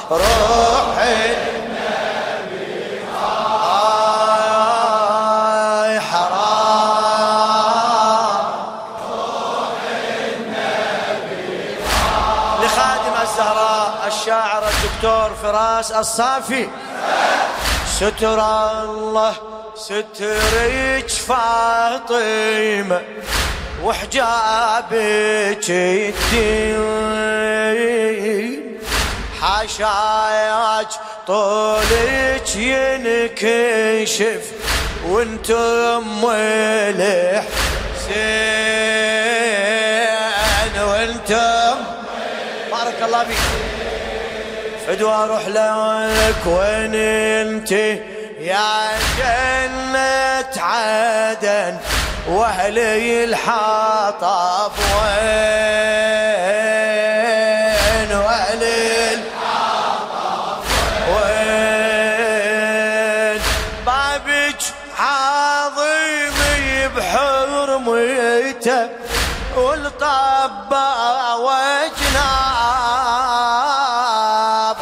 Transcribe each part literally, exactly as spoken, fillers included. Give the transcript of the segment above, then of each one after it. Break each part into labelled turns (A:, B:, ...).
A: روح النبي آي حرام روح النبي لخادم الزهراء الشاعر الدكتور فراس الصافي. ستر الله سترك فاطمة وحجابك الدين حاشاك طولك ينكشف وانت ام الحسين وانت بارك الله بك فدوى اروح لك وين انت يا جنة عدن واهلي الحطب وين واهلي الحطب وين بابك عظيم بحرمته والطبا وجناب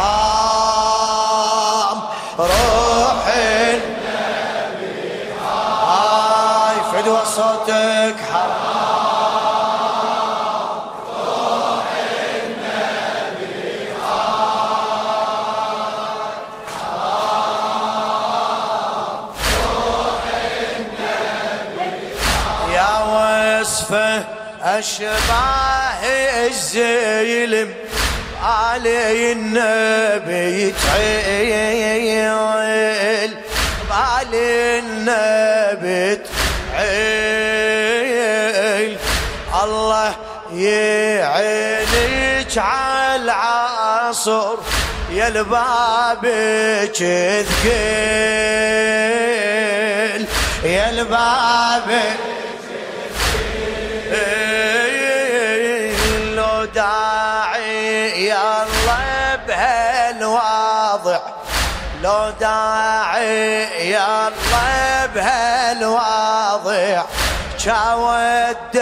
A: حرام روح النبي هاي فدوى صوتك حرام روح النبي حرام روح النبي يا وصفه أشباه الزيلم علي النبي تعيل علي النبي تعيل الله يعينك على العصر يا البابك ثقيل يا البابك لو داعي يلا بهالواضع لو داعي يلا بهالواضع شاود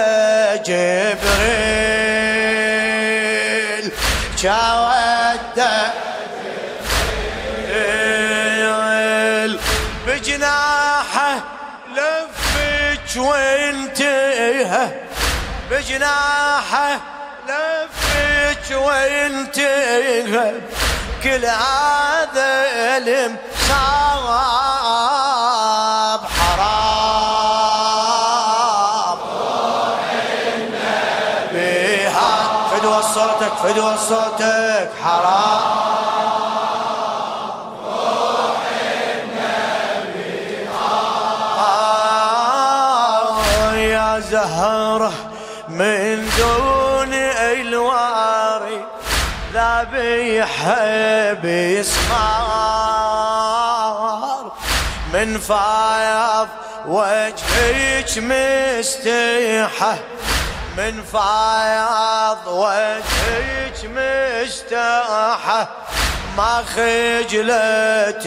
A: جبريل شاود جبريل بجناحه لفك وانتهى بجناحه لفك وانتهى كل هذا المصاب حرام روح النبي فدوى صوتك فدوى صوتك حرام روح النبي آه يا زهرة من دون الواري لا بيحب يسمار من فايض وجهك مستيحة من فايض وجهك مستيحة ما خجلت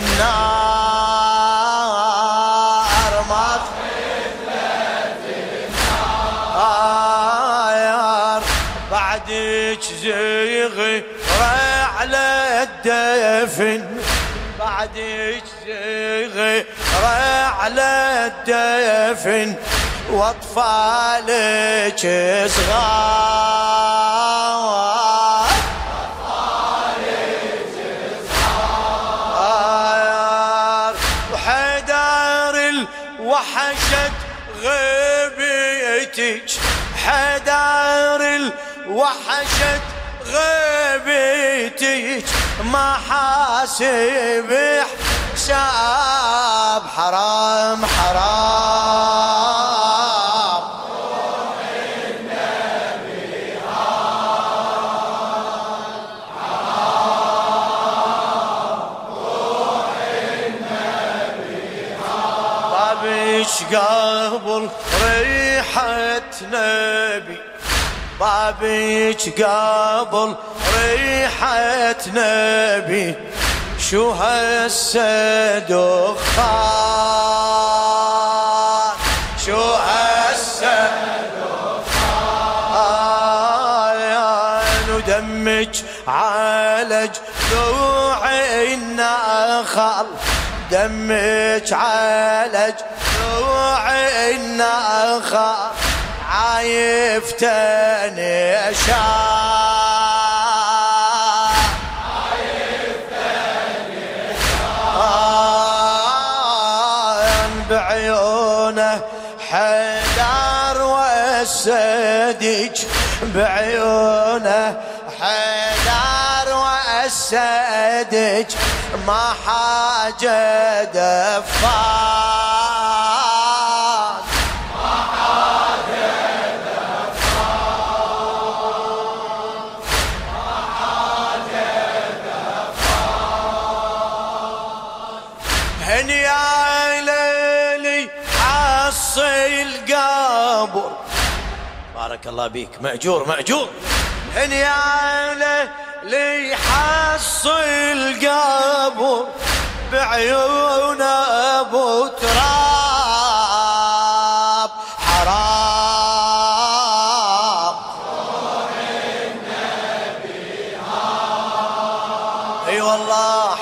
A: النار ما خجلت النار بعدك زيغي على الدفن بعدك زيغي على الدفن واطفالك صغار واطفالك صغار وحدار الوحشة غيبتك حدار الوحشة غيبتك ما حاسب حساب حرام حرام روح النبي حرام روح النبي بابك قبل ريحة نبي بابك قبل ريحة نبي شو هسه دخان شو هسه دخان ودمك على جذوع النخل، دمك على جذوع النخل، عايفتني شان، عايفتني شان، بعيونه حيدر والسدج، بعيونه حيدر والسدج، ما حاجة دفان، ما حاجة دفان، ما حاجة دفان. هني يا ليلي حصي القبر، بارك الله بيك، مأجور مأجور. هني يا ليلي حصي القبر، بعيون ابو تراب، حرام روح النبي هاب، اي والله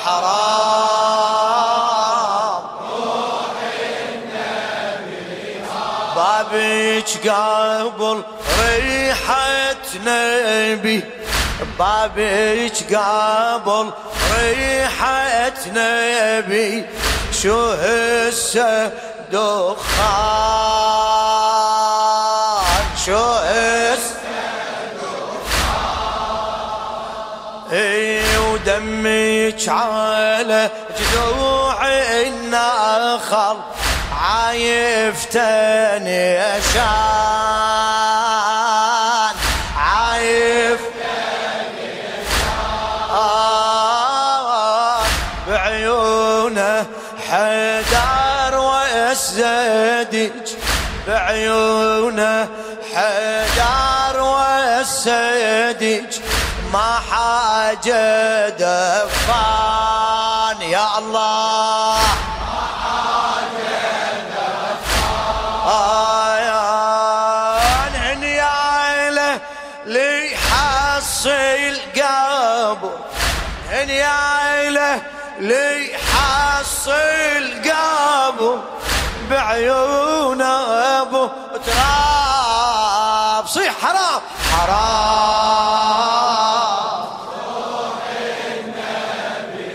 A: حرام روح النبي هاب، بابك قبل ريحة نبي، بابك قبل ريحة نبي، شو هسه دخان، شو هسه دخان، اي ودمك على جذوع النخل، عايفتني شان، عايفتني شان، بعيونه حيدر والسدج، بعيونه حيدر والسدج، ما حاجة دفان، يا الله ما حاجة دفان. هني يا عيلة لي حصي القبر، هني يا عيلة لي حصي القبر، بعيون ابو تراب، صيح حرام حرام روح النبي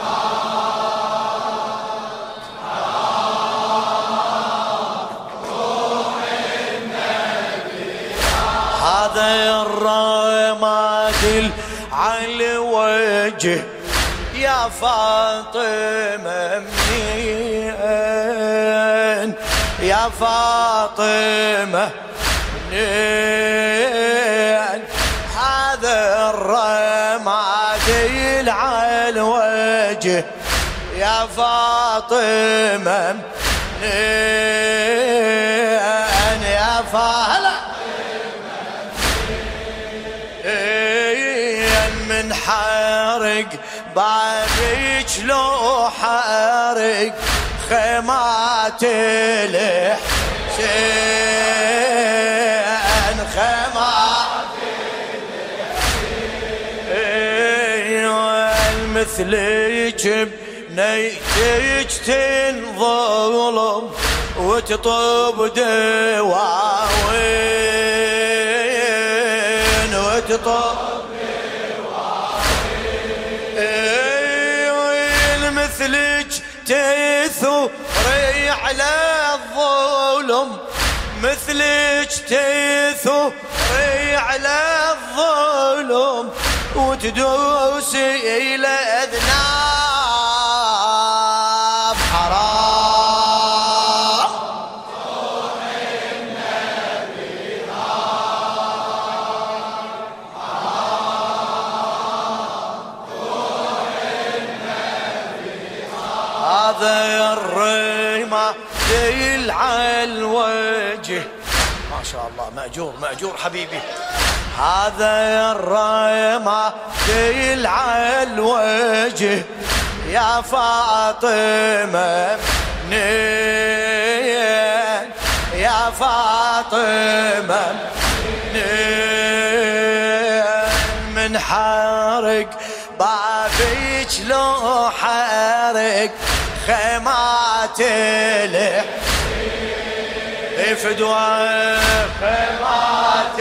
A: حرام روح النبي، هذا الرماد على وجه يا فاطمة منين، يا فاطمة منين، هذا الرماد على الوجه يا فاطمة منين، يا فاطمة من حارق بابك لو حارق خيمات الحسين، خيمات الحسين، مثلك بنيتك تنظلم وتطب دواوين، وتطب مثلك تثوري على الظلم، مثلك تثوري على الظلم، وتدوسي إلى أذناب، حرام روح النبي حرام روح النبي، هذا الرمى ديل على الوجه، ما شاء الله مأجور مأجور حبيبي، هذا الرمى ديل على الوجه يا فاطمة منين، يا فاطمة منين، انحرق بابك لو حرق خيمات الحسين فدوى خيمات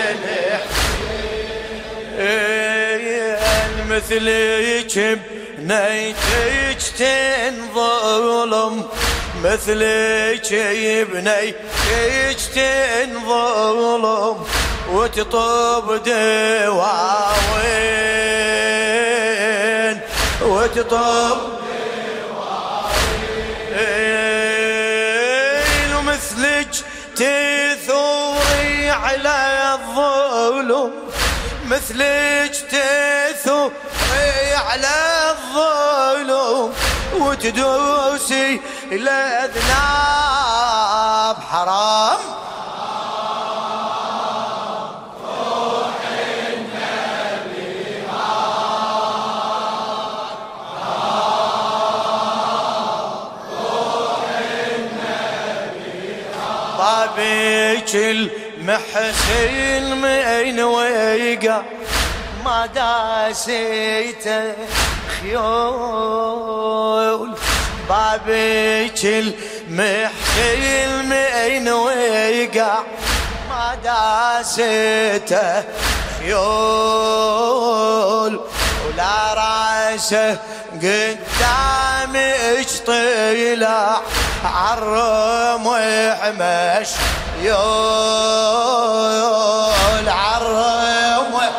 A: الحسين مثلك بنيتك تنظلم مثلك بنيتك تنظلم وتطب دواوين وتطب دواوين ومثلك تثوري على الظلم مثلك تثوري على الظلم وتدوسي الأذناب حرام روح النبي روح النبي بابك المحسن من ويقع ما داسيته خيول بابك المحسن من ويقع ما داسته خيول ولا راسه قدامك طلع عالرمح مشيول عالرمح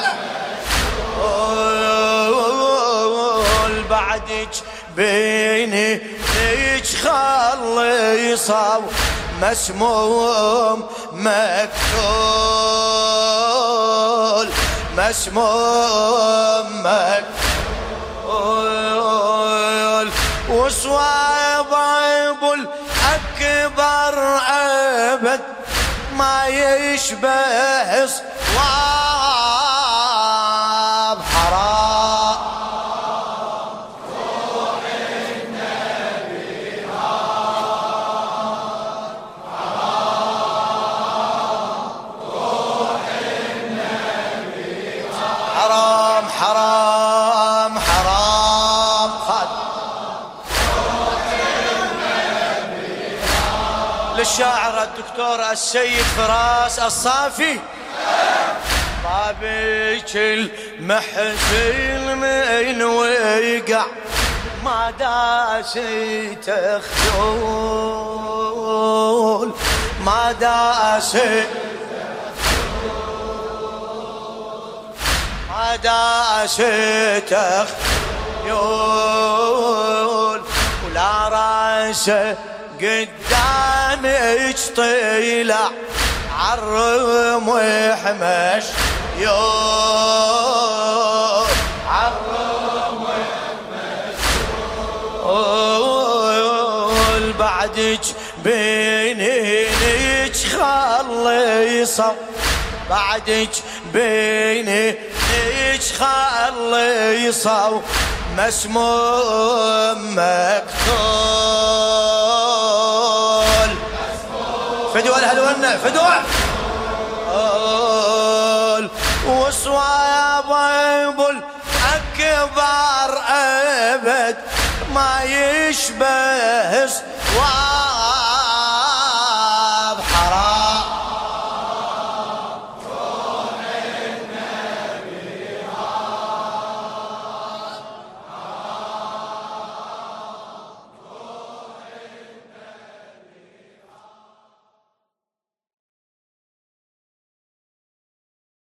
A: بعدك بيني ليش خلصوا مسموم مقتول مسموم مقتول وصواب الأكبر أبد ما يشبه صواب حرام حرام حرام خد للشاعر الدكتور السيد فراس الصافي بابك المحسن من ويقع ما داسيت خيول ما داسيت داسته خيول ولا راسه قدامك طلع عالرمح مشيول عالرمح مشيول بعدك بينك خلصوا بعدك بيني ليش خلصوا مسموم مقتول فدوى الهلونة فدوى وصواب الأكبر أبد ما يشبه صواب